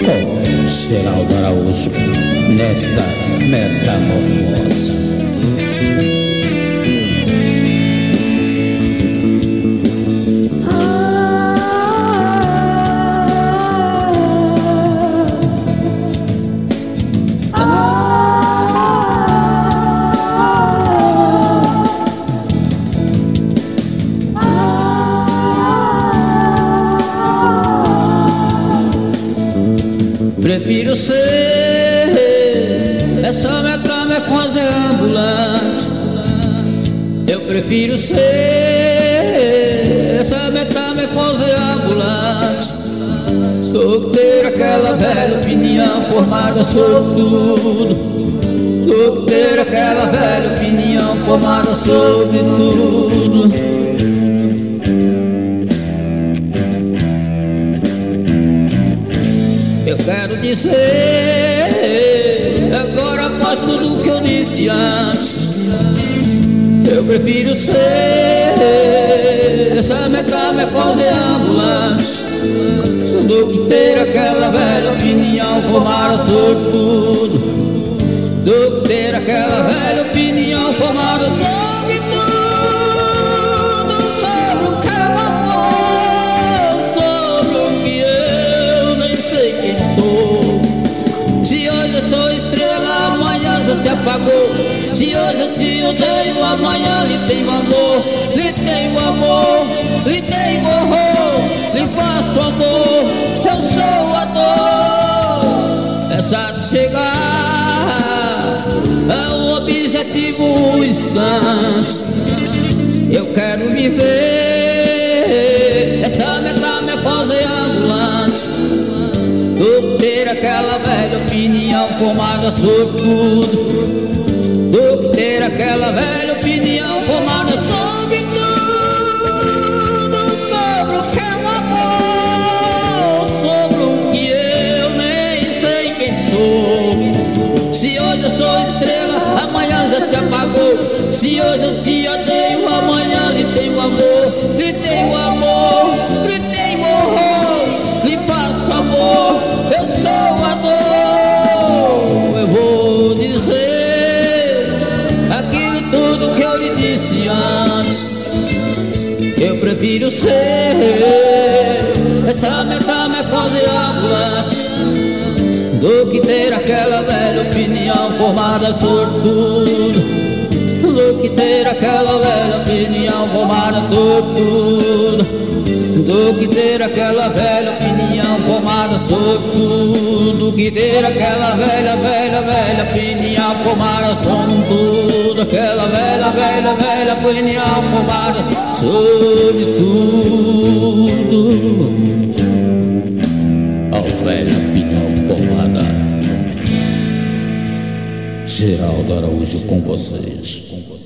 com Geraldo Araújo nesta metamorfose. Prefiro ser essa metamorfose ambulante. Eu prefiro ser essa metamorfose ambulante do que ter aquela velha opinião formada sobre tudo, do que ter aquela velha opinião formada sobre tudo. Eu quero dizer, agora após tudo que eu disse antes, eu prefiro ser essa metamorfose ambulante do que ter aquela velha opinião formada sobre tudo, do que ter aquela velha opinião formada sobre tudo. Se hoje eu sou estrela, amanhã já se apagou. Se hoje eu te odeio, amanhã lhe tenho amor. Lhe tenho amor, lhe tenho horror, lhe faço amor. Eu sou a dor, essa de chegar a um objetivo instante. Eu quero viver essa metamorfose ambulante do que ter aquela velha opinião formada sobre tudo, do que ter aquela velha opinião formada sobre tudo, sobre o que é o amor, sobre o que eu nem sei quem sou. Se hoje eu sou estrela, amanhã já se apagou. Se hoje eu te odeio, amanhã lhe tenho amor, lhe tenho amor, lhe tenho horror, lhe faço amor. Eu sou a dor, eu vou dizer aquilo tudo que eu lhe disse antes. Eu prefiro ser essa metamorfose ambulante do que ter aquela velha opinião formada sobre tudo, do que ter aquela velha opinião formada sobre tudo, do que ter aquela velha opinião formada sobre tudo, do que ter aquela velha opinião formada sobre tudo, aquela velha opinião formada sobre tudo. A velha opinião formada. Geraldo Araújo com vocês.